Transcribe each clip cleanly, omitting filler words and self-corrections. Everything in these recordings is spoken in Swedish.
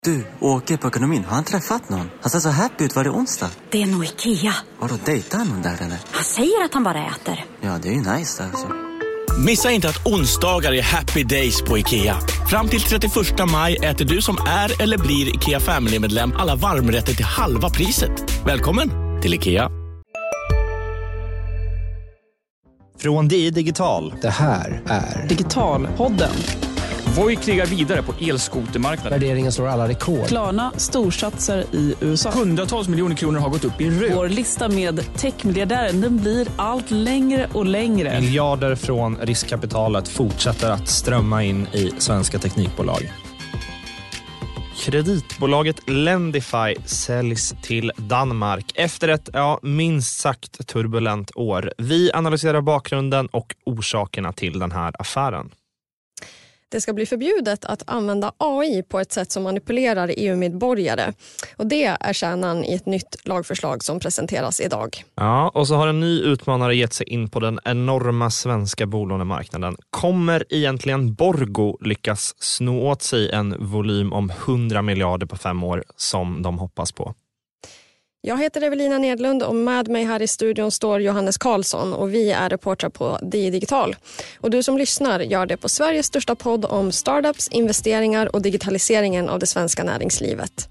Du, åker på ekonomin. Har han träffat någon? Han ser så happy ut. Var det onsdag? Det är nog Ikea. Har du dejtat någon där eller? Han säger att han bara äter. Ja, det är ju nice alltså. Missa inte att onsdagar är happy days på Ikea. Fram till 31 maj äter du som är eller blir Ikea Family-medlem alla varmrätter till halva priset. Välkommen till Ikea. Från DI Digital. Det här är Digitalpodden. Voi krigar vidare på elskotermarknaden. Värderingen slår alla rekord. Klarna storsatsar i USA. Hundratals miljoner kronor har gått upp i rök. Vår lista med techmiljardären, den blir allt längre och längre. Miljarder från riskkapitalet fortsätter att strömma in i svenska teknikbolag. Kreditbolaget Lendify säljs till Danmark efter ett minst sagt turbulent år. Vi analyserar bakgrunden och orsakerna till den här affären. Det ska bli förbjudet att använda AI på ett sätt som manipulerar EU-medborgare. Och det är kärnan i ett nytt lagförslag som presenteras idag. Ja, och så har en ny utmanare gett sig in på den enorma svenska bolånemarknaden. Kommer egentligen Borgo lyckas sno åt sig en volym om 100 miljarder på 5 år som de hoppas på? Jag heter Evelina Nedlund och med mig här i studion står Johannes Karlsson och vi är reportrar på DI Digital. Och du som lyssnar gör det på Sveriges största podd om startups, investeringar och digitaliseringen av det svenska näringslivet.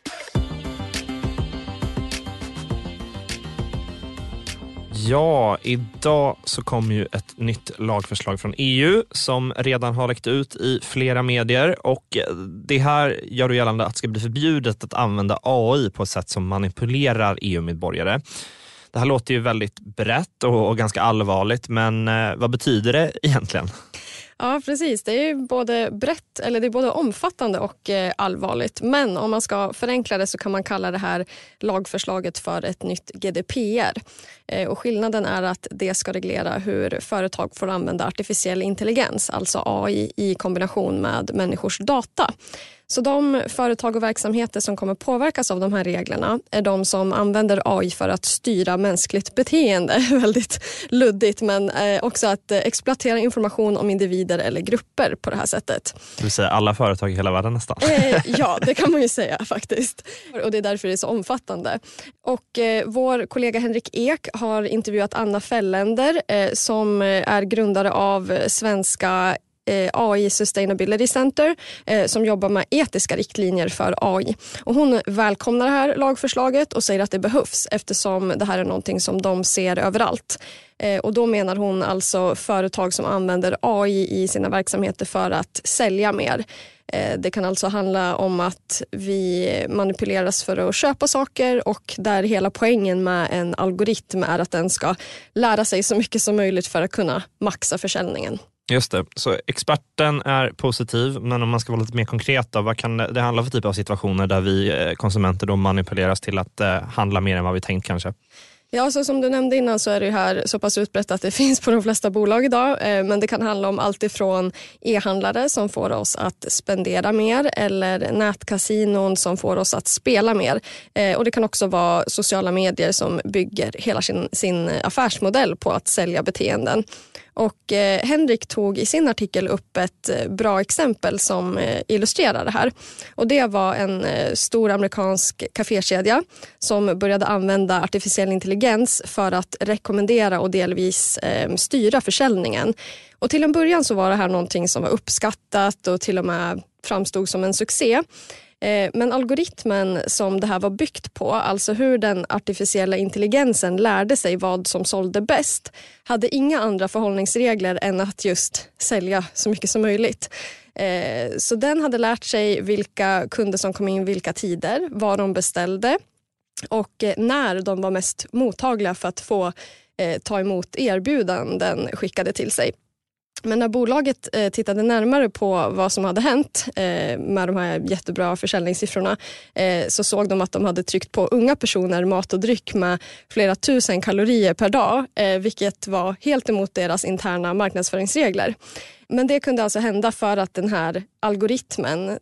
Ja, idag så kom ju ett nytt lagförslag från EU som redan har läckt ut i flera medier och det här gör då gällande att det ska bli förbjudet att använda AI på ett sätt som manipulerar EU-medborgare. Det här låter ju väldigt brett och ganska allvarligt, men vad betyder det egentligen? Ja, precis. Det är både brett, eller det är både omfattande och allvarligt. Men om man ska förenkla det så kan man kalla det här lagförslaget för ett nytt GDPR. Och skillnaden är att det ska reglera hur företag får använda artificiell intelligens, alltså AI i kombination med människors data. Så de företag och verksamheter som kommer påverkas av de här reglerna är de som använder AI för att styra mänskligt beteende. Väldigt luddigt, men också att exploatera information om individer eller grupper på det här sättet. Det vill säga alla företag i hela världen nästan. Ja, det kan man ju säga faktiskt. Och det är därför det är så omfattande. Och vår kollega Henrik Ek har intervjuat Anna Fällender som är grundare av svenska AI Sustainability Center som jobbar med etiska riktlinjer för AI. Och hon välkomnar det här lagförslaget och säger att det behövs eftersom det här är någonting som de ser överallt. Och då menar hon alltså företag som använder AI i sina verksamheter för att sälja mer. Det kan alltså handla om att vi manipuleras för att köpa saker och där hela poängen med en algoritm är att den ska lära sig så mycket som möjligt för att kunna maxa försäljningen. Just det, så experten är positiv, men om man ska vara lite mer konkret då, vad kan det handla för typ av situationer där vi konsumenter då manipuleras till att handla mer än vad vi tänkt kanske? Ja, så som du nämnde innan så är det här så pass utbrett att det finns på de flesta bolag idag. Men det kan handla om allt ifrån e-handlare som får oss att spendera mer eller nätkasinon som får oss att spela mer. Och det kan också vara sociala medier som bygger hela sin affärsmodell på att sälja beteenden. Och Henrik tog i sin artikel upp ett bra exempel som illustrerar det här. Och det var en stor amerikansk kafékedja som började använda artificiell intelligens för att rekommendera och delvis styra försäljningen. Och till en början så var det här någonting som var uppskattat och till och med framstod som en succé. Men algoritmen som det här var byggt på, alltså hur den artificiella intelligensen lärde sig vad som sålde bäst, hade inga andra förhållningsregler än att just sälja så mycket som möjligt. Så den hade lärt sig vilka kunder som kom in vilka tider, vad de beställde och när de var mest mottagliga för att få ta emot erbjudanden skickade till sig. Men när bolaget tittade närmare på vad som hade hänt med de här jättebra försäljningssiffrorna så såg de att de hade tryckt på unga personer mat och dryck med flera 1000 kalorier per dag, vilket var helt emot deras interna marknadsföringsregler. Men det kunde alltså hända för att den här algoritmen,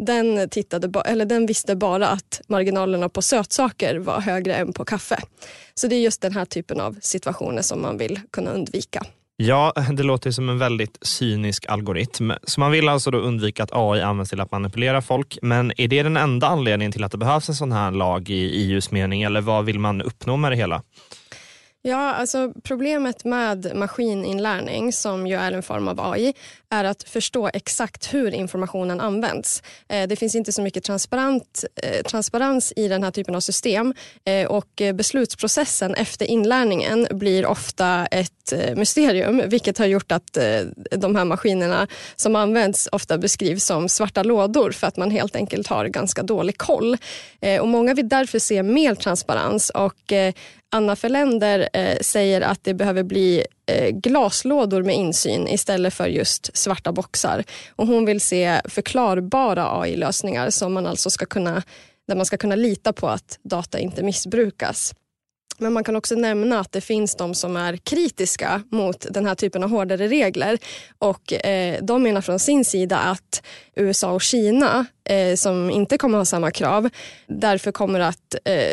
den visste bara att marginalerna på sötsaker var högre än på kaffe. Så det är just den här typen av situationer som man vill kunna undvika. Ja, det låter som en väldigt cynisk algoritm. Så man vill alltså då undvika att AI används till att manipulera folk. Men är det den enda anledningen till att det behövs en sån här lag i EUs mening? Eller vad vill man uppnå med det hela? Ja, alltså problemet med maskininlärning, som ju är en form av AI, är att förstå exakt hur informationen används. Det finns inte så mycket transparens i den här typen av system och beslutsprocessen efter inlärningen blir ofta ett mysterium, vilket har gjort att de här maskinerna som används ofta beskrivs som svarta lådor för att man helt enkelt har ganska dålig koll. Och många vill därför se mer transparens, och Anna Förländer säger att det behöver bli glaslådor med insyn istället för just svarta boxar. Och hon vill se förklarbara AI-lösningar som man alltså där man ska kunna lita på att data inte missbrukas. Men man kan också nämna att det finns de som är kritiska mot den här typen av hårdare regler, och de menar från sin sida att USA och Kina, som inte kommer ha samma krav, därför kommer att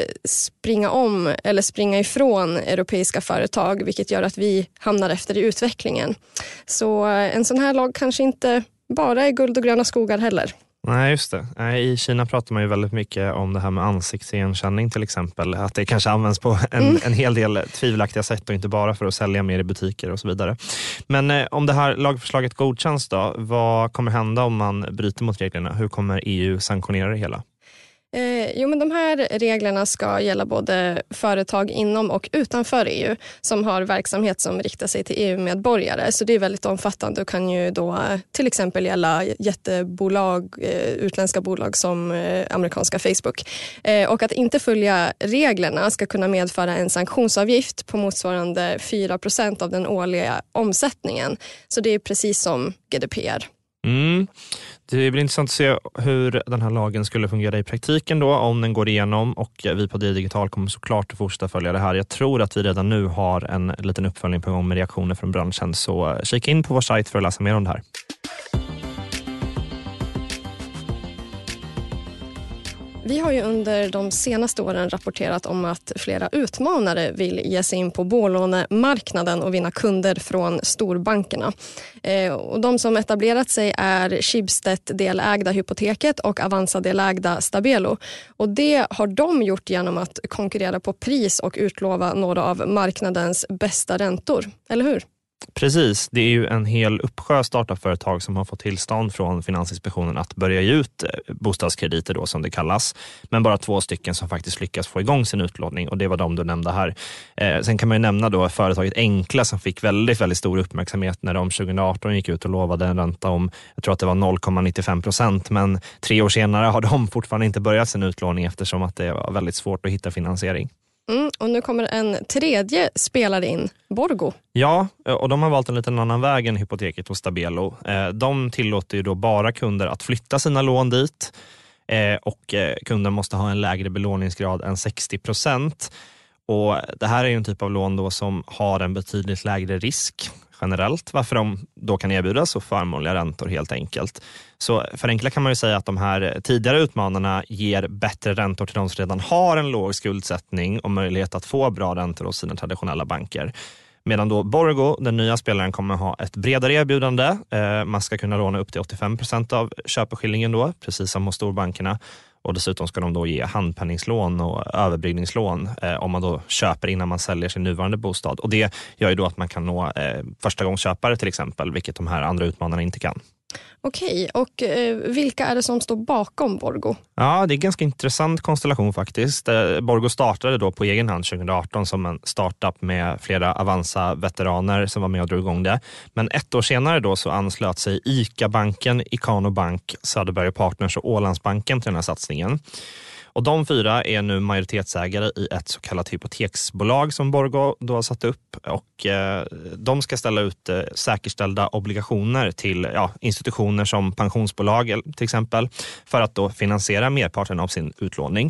springa ifrån europeiska företag, vilket gör att vi hamnar efter i utvecklingen. Så en sån här lag kanske inte bara är guld och gröna skogar heller. Nej, just det. I Kina pratar man ju väldigt mycket om det här med ansiktsigenkänning till exempel. Att det kanske används på en hel del tvivelaktiga sätt och inte bara för att sälja mer i butiker och så vidare. Men om det här lagförslaget godkänns då, vad kommer hända om man bryter mot reglerna? Hur kommer EU sanktionera det hela? Men de här reglerna ska gälla både företag inom och utanför EU som har verksamhet som riktar sig till EU-medborgare. Så det är väldigt omfattande och kan ju då till exempel gälla jättebolag, utländska bolag som amerikanska Facebook. Och att inte följa reglerna ska kunna medföra en sanktionsavgift på motsvarande 4% av den årliga omsättningen. Så det är precis som GDPR. Det blir intressant att se hur den här lagen skulle fungera i praktiken då, om den går igenom, och vi på Digital kommer såklart att fortsätta följa det här. Jag tror att vi redan nu har en liten uppföljning på gång med reaktioner från branschen, så kika in på vår sajt för att läsa mer om det här. Vi har ju under de senaste åren rapporterat om att flera utmanare vill ge sig in på bolånemarknaden och vinna kunder från storbankerna. Och de som etablerat sig är Schibsted-delägda Hypoteket och Avanza-delägda Stabelo. Och det har de gjort genom att konkurrera på pris och utlova några av marknadens bästa räntor, eller hur? Precis, det är ju en hel uppsjö startupföretag som har fått tillstånd från Finansinspektionen att börja ge ut bostadskrediter då, som det kallas. Men bara 2 stycken som faktiskt lyckas få igång sin utlåning, och det var de du nämnde här. Sen kan man ju nämna då företaget Enkla som fick väldigt, väldigt stor uppmärksamhet när de 2018 gick ut och lovade en ränta om, jag tror att det var 0,95%, men 3 år senare har de fortfarande inte börjat sin utlåning eftersom att det var väldigt svårt att hitta finansiering. Och nu kommer en tredje spelare in, Borgo. Ja, och de har valt en liten annan väg än Hypoteket och Stabelo. De tillåter ju då bara kunder att flytta sina lån dit, och kunden måste ha en lägre belåningsgrad än 60%. Och det här är ju en typ av lån då som har en betydligt lägre risk generellt, varför de då kan erbjuda så förmånliga räntor helt enkelt. Så förenklat kan man ju säga att de här tidigare utmanarna ger bättre räntor till de som redan har en låg skuldsättning och möjlighet att få bra räntor hos sina traditionella banker. Medan då Borgo, den nya spelaren, kommer ha ett bredare erbjudande. Man ska kunna låna upp till 85% av köpeskillingen då, precis som hos storbankerna. Och dessutom ska de då ge handpenningslån och överbryggningslån om man då köper innan man säljer sin nuvarande bostad. Och det gör ju då att man kan nå första gångs köpare till exempel, vilket de här andra utmanarna inte kan. Okej, och vilka är det som står bakom Borgo? Ja, det är en ganska intressant konstellation faktiskt. Borgo startade då på egen hand 2018 som en startup med flera Avanza-veteraner som var med och drog igång det. Men 1 år senare då så anslöt sig ICA-banken, Ikano Bank, Söderberg Partners och Ålandsbanken till den här satsningen. Och de 4 är nu majoritetsägare i ett så kallat hypoteksbolag som Borgo då har satt upp, och de ska ställa ut säkerställda obligationer till institutioner som pensionsbolag till exempel, för att då finansiera merparten av sin utlåning.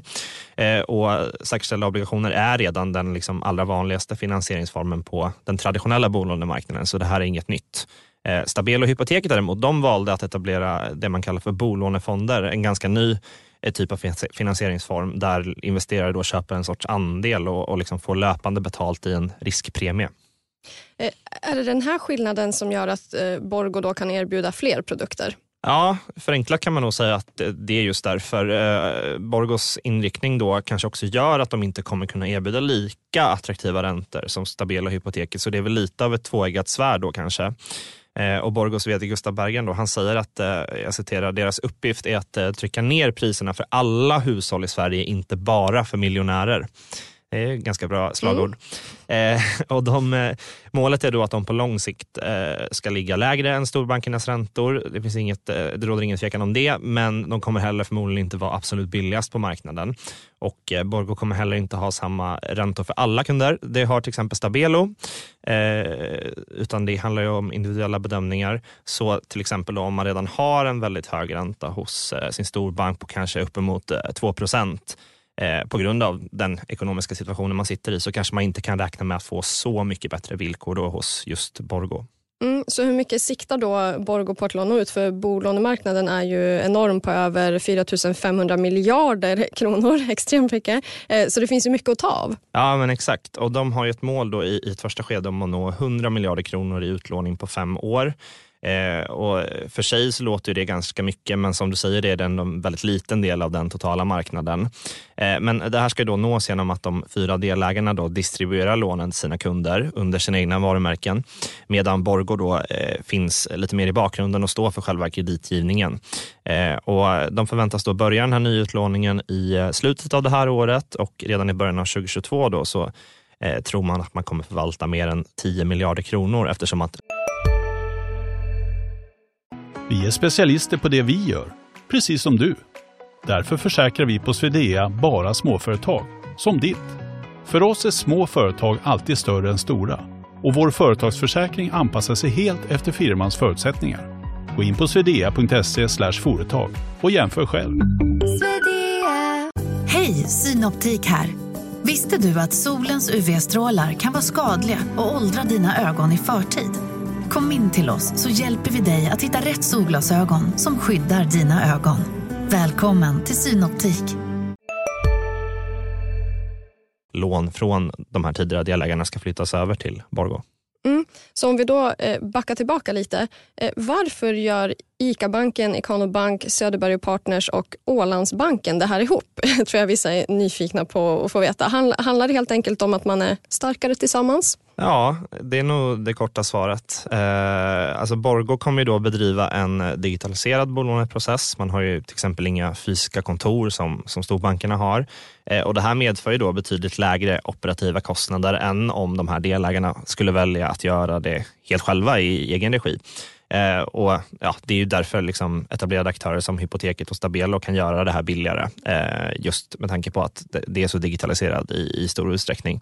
Och säkerställda obligationer är redan den liksom allra vanligaste finansieringsformen på den traditionella bolånemarknaden, så det här är inget nytt. Stabelo och Hypoteket däremot, de valde att etablera det man kallar för bolånefonder, en ganska ny typ av finansieringsform där investerare då köper en sorts andel och liksom får löpande betalt i en riskpremie. Är det den här skillnaden som gör att Borgå då kan erbjuda fler produkter? Ja, förenklat kan man nog säga att det är just därför. Borgås inriktning då kanske också gör att de inte kommer kunna erbjuda lika attraktiva räntor som Stabelo och Hypoteket. Så det är väl lite av ett tvåeggat svärd då kanske. Och Borgås vd Gustav Berggren då, han säger att, jag citerar, deras uppgift är att trycka ner priserna för alla hushåll i Sverige, inte bara för miljonärer. Det är ganska bra slagord. Och målet är då att de på lång sikt ska ligga lägre än storbankernas räntor. Det råder ingen tvekan om det, men de kommer heller förmodligen inte vara absolut billigast på marknaden. Och Borgå kommer heller inte ha samma räntor för alla kunder. Det har till exempel Stabelo, utan det handlar ju om individuella bedömningar. Så till exempel då, om man redan har en väldigt hög ränta hos sin storbank på kanske uppemot 2%, på grund av den ekonomiska situationen man sitter i, så kanske man inte kan räkna med att få så mycket bättre villkor då hos just Borgå. Så hur mycket siktar då Borgå på att låna ut? För bolånemarknaden är ju enorm på över 4 500 miljarder kronor, extremt mycket. Så det finns ju mycket att ta av. Ja, men exakt. Och de har ju ett mål då i ett första skede om att nå 100 miljarder kronor i utlåning på 5 år. Och för sig så låter det ganska mycket, men som du säger, det är en väldigt liten del av den totala marknaden. Men det här ska då nås genom att de 4 delägarna då distribuerar lånen till sina kunder under sina egna varumärken, medan Borgå då finns lite mer i bakgrunden och står för själva kreditgivningen. Och de förväntas då börja den här nyutlåningen i slutet av det här året, och redan i början av 2022 då så tror man att man kommer förvalta mer än 10 miljarder kronor, eftersom att vi är specialister på det vi gör, precis som du. Därför försäkrar vi på Swedea bara småföretag, som ditt. För oss är små företag alltid större än stora. Och vår företagsförsäkring anpassar sig helt efter firmans förutsättningar. Gå in på swedea.se/företag och jämför själv. Hej, Synoptik här. Visste du att solens UV-strålar kan vara skadliga och åldra dina ögon i förtid? Kom in till oss så hjälper vi dig att hitta rätt solglasögon som skyddar dina ögon. Välkommen till Synoptik. Lån från de här tidigare delägarna ska flyttas över till Borgå. Så om vi då backar tillbaka lite, varför gör ICA-banken, Ikanobank, Söderberg & Partners och Ålandsbanken det här ihop? Tror jag vissa är nyfikna på att få veta. Handlar det helt enkelt om att man är starkare tillsammans? Ja, det är nog det korta svaret. Alltså Borgå kommer ju då bedriva en digitaliserad bolåneprocess. Man har ju till exempel inga fysiska kontor som storbankerna har. Och det här medför ju då betydligt lägre operativa kostnader än om de här delägarna skulle välja att göra det helt själva i egen regi. Och ja, det är ju därför liksom etablerade aktörer som Hypoteket och Stabelo kan göra det här billigare, just med tanke på att det är så digitaliserad i stor utsträckning.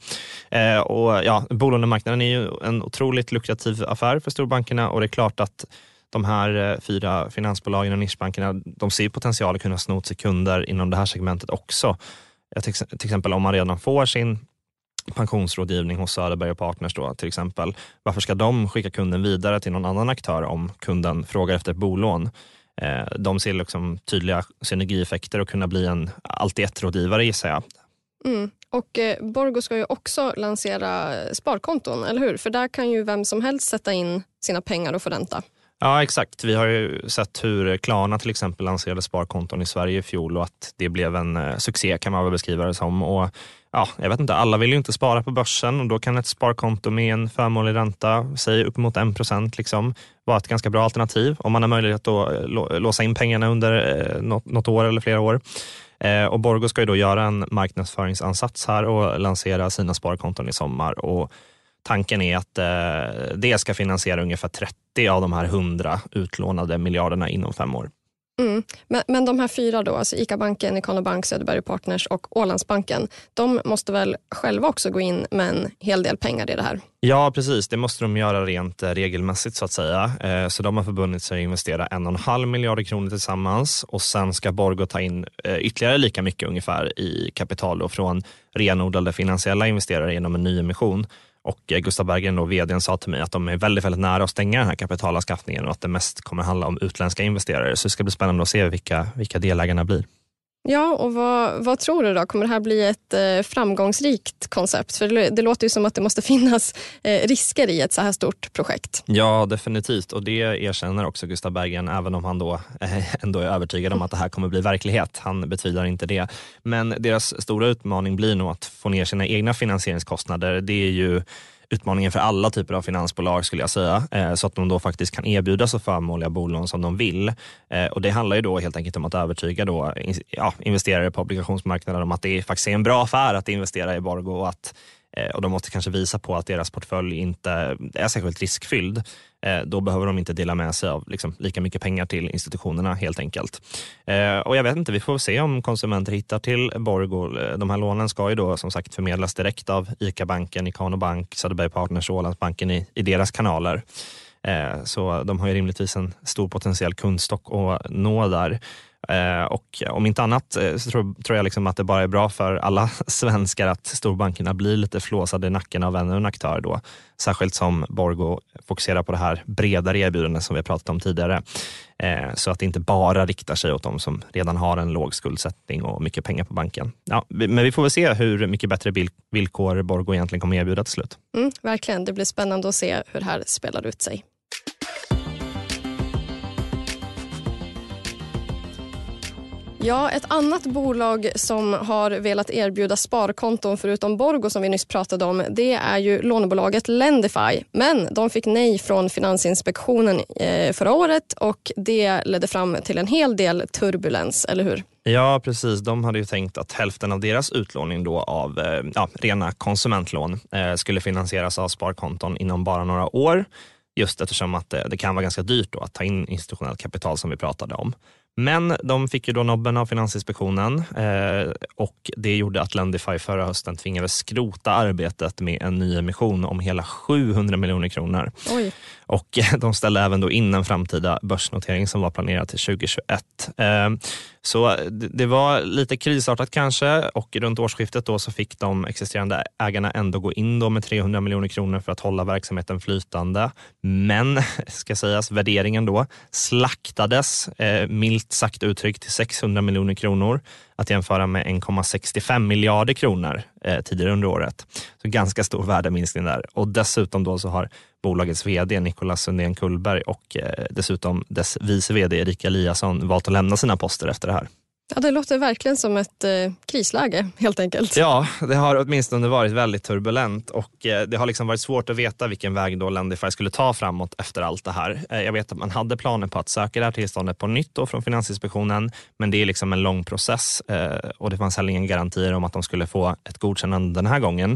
Och ja, bolånemarknaden är ju en otroligt lukrativ affär för storbankerna, och det är klart att de här 4 finansbolagen och nischbankerna, de ser potential att kunna sno till kunder inom det här segmentet också. Till exempel om man redan får sin pensionsrådgivning hos Söderberg & Partners då, till exempel. Varför ska de skicka kunden vidare till någon annan aktör om kunden frågar efter ett bolån? De ser liksom tydliga synergieffekter och kunna bli en allt-i-ett-rådgivare, gissar jag. Och Borgå ska ju också lansera sparkonton, eller hur? För där kan ju vem som helst sätta in sina pengar och få ränta. Ja, exakt. Vi har ju sett hur Klarna till exempel lanserade sparkonton i Sverige i fjol, och att det blev en succé, kan man väl beskriva det som. Och ja, jag vet inte, alla vill ju inte spara på börsen, och då kan ett sparkonto med en förmånlig ränta, säg uppemot 1%, liksom, vara ett ganska bra alternativ om man har möjlighet att låsa in pengarna under något år eller flera år. Och Borgå ska ju då göra en marknadsföringsansats här och lansera sina sparkonton i sommar, och tanken är att det ska finansiera ungefär 30 av de här 100 utlånade miljarderna inom 5 år. Men de här 4 då, alltså ICA-banken, Ikanobank, Söderberg & Partners och Ålandsbanken, de måste väl själva också gå in med en hel del pengar i det här? Ja, precis. Det måste de göra rent regelmässigt, så att säga. Så de har förbundit sig att investera 1,5 miljarder kronor tillsammans, och sen ska Borgå ta in ytterligare lika mycket ungefär i kapital då, från renodlade finansiella investerare genom en ny emission. Och Gustav Berggren, då, vdn, sa till mig att de är väldigt, väldigt nära att stänga den här kapitalanskaffningen, och att det mest kommer handla om utländska investerare. Så det ska bli spännande att se vilka delägarna blir. Ja, och vad tror du då? Kommer det här bli ett framgångsrikt koncept? För det låter ju som att det måste finnas risker i ett så här stort projekt. Ja, definitivt. Och det erkänner också Gustav Berggren, även om han då ändå är övertygad om att det här kommer bli verklighet. Han betvivlar inte det. Men deras stora utmaning blir nog att få ner sina egna finansieringskostnader. Det är ju utmaningen för alla typer av finansbolag skulle jag säga, så att de då faktiskt kan erbjuda så förmånliga bolån som de vill. Och det handlar ju då helt enkelt om att övertyga då, investerare på obligationsmarknaden om att det faktiskt är en bra affär att investera i Borgå och de måste kanske visa på att deras portfölj inte är särskilt riskfylld. Då behöver de inte dela med sig av liksom lika mycket pengar till institutionerna helt enkelt. Och jag vet inte, vi får se om konsumenter hittar till Borgå. De här lånen ska ju då som sagt förmedlas direkt av ICA-banken, Ikano Bank, Söderberg Partners och Ålandsbanken i deras kanaler. Så de har ju rimligtvis en stor potentiell kundstock att nå där. Och om inte annat så tror jag liksom att det bara är bra för alla svenskar att storbankerna blir lite flåsade i nacken av ännu en aktör då. Särskilt som Borgå fokuserar på det här bredare erbjudandet som vi har pratat om tidigare. Så att det inte bara riktar sig åt de som redan har en låg skuldsättning och mycket pengar på banken. Ja, men vi får väl se hur mycket bättre villkor Borgå egentligen kommer erbjuda till slut. Verkligen, det blir spännande att se hur det här spelar ut sig. Ja, ett annat bolag som har velat erbjuda sparkonton förutom Borgå som vi nyss pratade om, det är ju lånebolaget Lendify. Men de fick nej från Finansinspektionen förra året och det ledde fram till en hel del turbulens, eller hur? Ja, precis. De hade ju tänkt att hälften av deras utlåning då av rena konsumentlån skulle finansieras av sparkonton inom bara några år. Just eftersom att det kan vara ganska dyrt då att ta in institutionellt kapital som vi pratade om. Men de fick ju då nobben av Finansinspektionen och det gjorde att Lendify förra hösten tvingades skrota arbetet med en ny emission om hela 700 miljoner kronor. Oj. Och de ställde även då in en framtida börsnotering som var planerad till 2021. Så det var lite krisartat kanske och runt årsskiftet då så fick de existerande ägarna ändå gå in då med 300 miljoner kronor för att hålla verksamheten flytande. Men, ska sägas, värderingen då slaktades milt sagt uttryckt till 600 miljoner kronor att jämföra med 1,65 miljarder kronor tidigare under året. Så ganska stor värdeminskning där. Och dessutom då så har bolagets vd Nicolas Sundén Kullberg och dessutom dess vice vd Erika Eliasson valt att lämna sina poster efter det här. Ja, det låter verkligen som ett krisläge helt enkelt. Ja, det har åtminstone varit väldigt turbulent och det har liksom varit svårt att veta vilken väg då Lendify skulle ta framåt efter allt det här. Jag vet att man hade planer på att söka det här tillståndet på nytt då från Finansinspektionen, men det är liksom en lång process och det fanns heller ingen garantier om att de skulle få ett godkännande den här gången.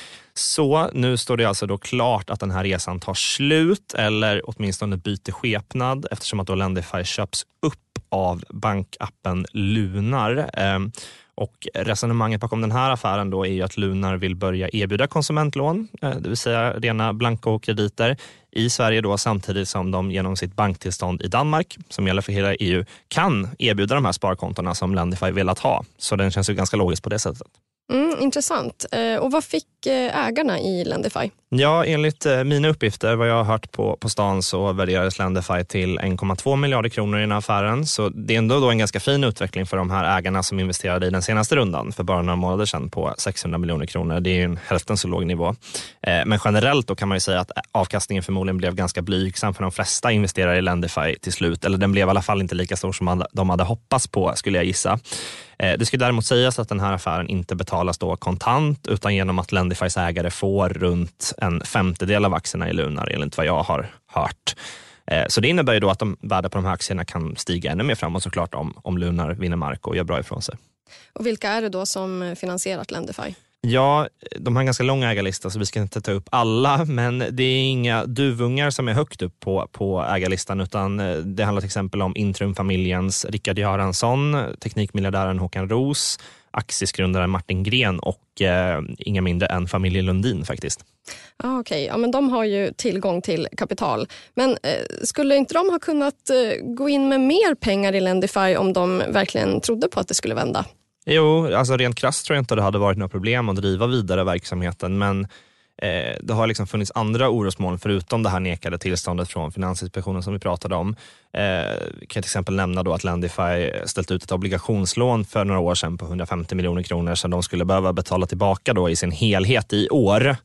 Så nu står det alltså då klart att den här resan tar slut eller åtminstone byter skepnad eftersom att då Lendify köps upp av bankappen Lunar. Och resonemanget bakom den här affären då är ju att Lunar vill börja erbjuda konsumentlån, det vill säga rena blankokrediter i Sverige då samtidigt som de genom sitt banktillstånd i Danmark som gäller för hela EU kan erbjuda de här sparkontona som Lendify velat ha. Så den känns ju ganska logiskt på det sättet. Intressant. Och vad fick ägarna i Lendify? Ja, enligt mina uppgifter, vad jag har hört på stan så värderades Lendify till 1,2 miljarder kronor i den här affären. Så det är ändå då en ganska fin utveckling för de här ägarna som investerade i den senaste rundan för bara några månader sedan på 600 miljoner kronor. Det är ju en hälften så låg nivå. Men generellt då kan man ju säga att avkastningen förmodligen blev ganska blygsam för de flesta investerare i Lendify till slut. Eller den blev i alla fall inte lika stor som de hade hoppats på, skulle jag gissa. Det ska däremot sägas att den här affären inte betalas då kontant utan genom att Lendifys ägare får runt en 1/5 av aktierna i Lunar enligt vad jag har hört. Så det innebär ju då att värdet på de här aktierna kan stiga ännu mer framåt såklart om Lunar vinner mark och gör bra ifrån sig. Och vilka är det då som finansierat Lendify? Ja, de har en ganska lång ägarlista så vi ska inte ta upp alla, men det är inga duvungar som är högt upp på ägarlistan utan det handlar till exempel om Intrum-familjens Rickard Göransson, teknikmiljardären Håkan Roos, aktiesgrundaren Martin Gren och inga mindre än familjen Lundin faktiskt. Okej. Ja, men de har ju tillgång till kapital. Men skulle inte de ha kunnat gå in med mer pengar i Lendify om de verkligen trodde på att det skulle vända? Jo, alltså rent krasst tror jag inte det hade varit några problem att driva vidare verksamheten, men Det har liksom funnits andra orosmoln förutom det här nekade tillståndet från Finansinspektionen som vi pratade om. Kan jag till exempel nämna då att Lendify ställt ut ett obligationslån för några år sedan på 150 miljoner kronor som de skulle behöva betala tillbaka då i sin helhet i år.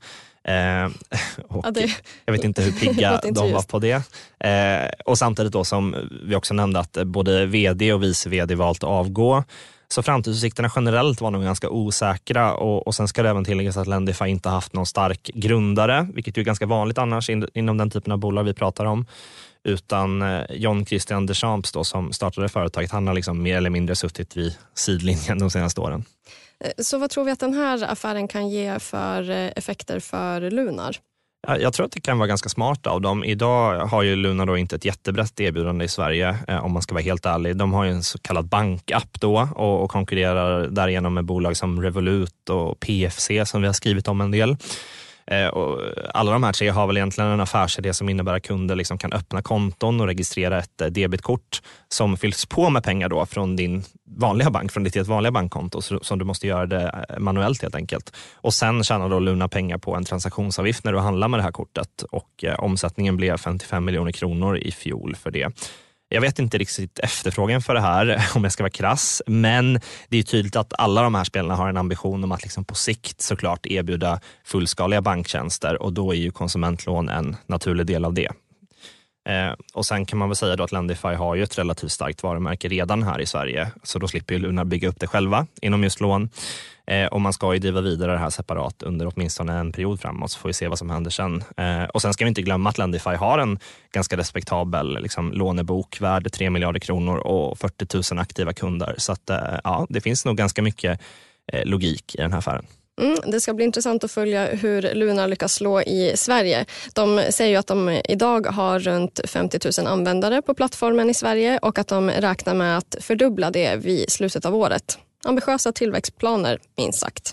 Och jag vet inte hur pigga de var på det. Och samtidigt då som vi också nämnde att både vd och vice vd valt att avgå. Så framtidsutsikterna generellt var nog ganska osäkra och sen ska det även tilläggas att Lendify inte haft någon stark grundare, vilket ju är ganska vanligt annars inom den typen av bolag vi pratar om. Utan John Christian Deschamps då, som startade företaget, han har liksom mer eller mindre suttit vid sidlinjen de senaste åren. Så vad tror vi att den här affären kan ge för effekter för Lunar? Jag tror att det kan vara ganska smart av dem. Idag har ju Lunar då inte ett jättebrett erbjudande i Sverige, om man ska vara helt ärlig. De har ju en så kallad bankapp då och konkurrerar därigenom med bolag som Revolut och PFC som vi har skrivit om en del. Och alla de här tre har väl egentligen en affärsidé som innebär att kunder liksom kan öppna konton och registrera ett debitkort som fylls på med pengar då från din vanliga bank, från ditt helt vanliga bankkonto, som du måste göra det manuellt helt enkelt. Och sen tjänar då Lunar pengar på en transaktionsavgift när du handlar med det här kortet och omsättningen blev 55 miljoner kronor i fjol för det. Jag vet inte riktigt efterfrågan för det här om jag ska vara krass, men det är tydligt att alla de här spelarna har en ambition om att liksom på sikt såklart erbjuda fullskaliga banktjänster och då är ju konsumentlån en naturlig del av det. Och sen kan man väl säga då att Lendify har ju ett relativt starkt varumärke redan här i Sverige, så då slipper ju Lunar bygga upp det själva inom just lån. Och man ska ju driva vidare det här separat under åtminstone en period framåt, så får vi se vad som händer sen. Och sen ska vi inte glömma att Lendify har en ganska respektabel liksom, lånebok värd 3 miljarder kronor och 40 000 aktiva kunder. Så att, ja, det finns nog ganska mycket logik i den här affären. Det ska bli intressant att följa hur Lunar lyckas slå i Sverige. De säger ju att de idag har runt 50 000 användare på plattformen i Sverige och att de räknar med att fördubbla det vid slutet av året. Ambitiösa tillväxtplaner, minst sagt.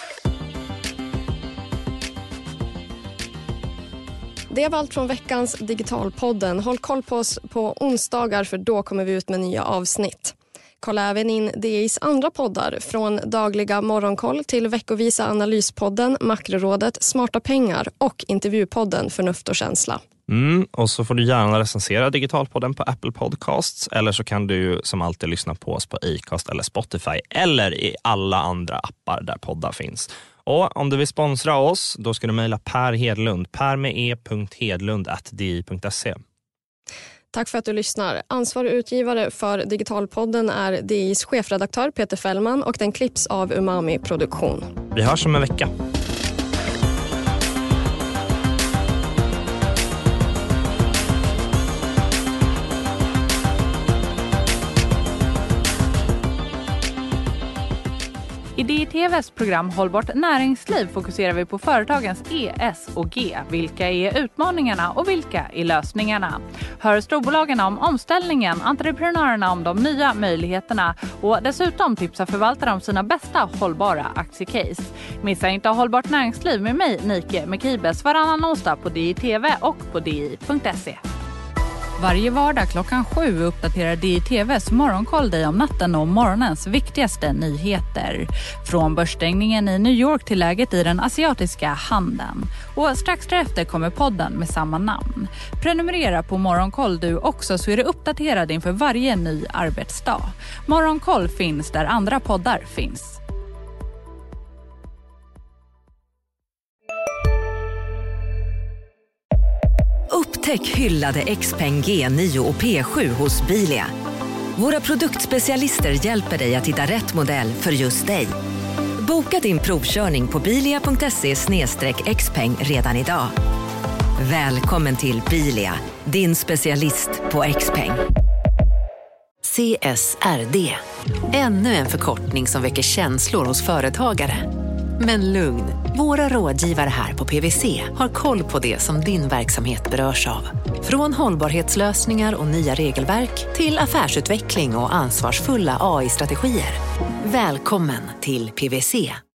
Det var allt från veckans Digitalpodden. Håll koll på oss på onsdagar för då kommer vi ut med nya avsnitt. Kolla även in DIs andra poddar från dagliga morgonkoll till veckovisa analyspodden, Makrorådet, Smarta pengar och intervjupodden Förnuft och känsla. Och så får du gärna recensera Digitalpodden på Apple Podcasts eller så kan du som alltid lyssna på oss på Acast eller Spotify eller i alla andra appar där poddar finns. Och om du vill sponsra oss, då ska du mejla Per Hedlund, per.hedlund@di.se. Tack för att du lyssnar. Ansvarig utgivare för Digitalpodden är DIs chefredaktör Peter Fällman och den klipps av Umami Produktion. Vi hörs om en vecka. I DI-TVs program Hållbart näringsliv fokuserar vi på företagens E, S och G. Vilka är utmaningarna och vilka är lösningarna? Hör storbolagen om omställningen, entreprenörerna om de nya möjligheterna och dessutom tipsar förvaltare om sina bästa hållbara aktiecase. Missa inte Hållbart näringsliv med mig, Nike Mekibes, varannan onsdag på DI-TV och på di.se. Varje vardag klockan 7 uppdaterar DI-TVs morgonkoll dig om natten och morgonens viktigaste nyheter. Från börsstängningen i New York till läget i den asiatiska handeln. Och strax därefter kommer podden med samma namn. Prenumerera på morgonkoll du också så är du uppdaterad inför varje ny arbetsdag. Morgonkoll finns där andra poddar finns. Upptäck hyllade XPeng G9 och P7 hos Bilia. Våra produktspecialister hjälper dig att hitta rätt modell för just dig. Boka din provkörning på bilia.se/xpeng redan idag. Välkommen till Bilia, din specialist på XPeng. CSRD, ännu en förkortning som väcker känslor hos företagare. Men lugn, våra rådgivare här på PwC har koll på det som din verksamhet berörs av. Från hållbarhetslösningar och nya regelverk till affärsutveckling och ansvarsfulla AI-strategier. Välkommen till PwC.